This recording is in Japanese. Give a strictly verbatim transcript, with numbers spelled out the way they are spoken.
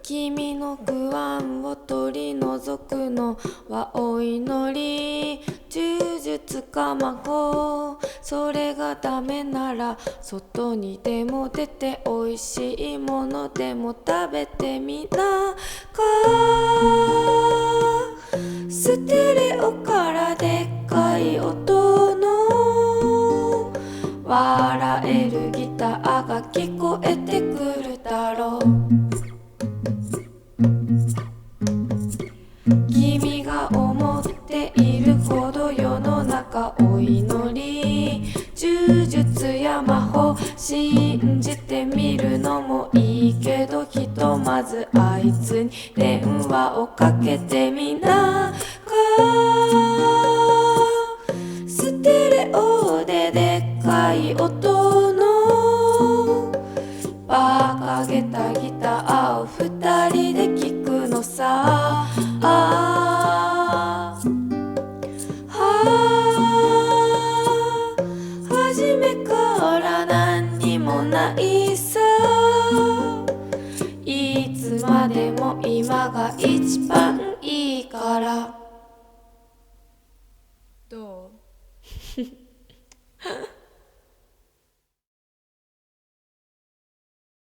君の不安を取り除くのはお祈り、呪術か魔法。それがダメなら外にでも出て美味しいものでも食べてみなか。ステレオからでっかい音の笑えるギターが聞こえてくるだろう。君が思っているほど世の中お祈り、呪術や魔法信じてみるのもいいけど、ひとまずあいつに電話をかけてみなか。ステレオででっかい音のバカげたギターを二人で聴くのさ。ああ初めから何にもないさ。いつまでも今が一番いいから。 どう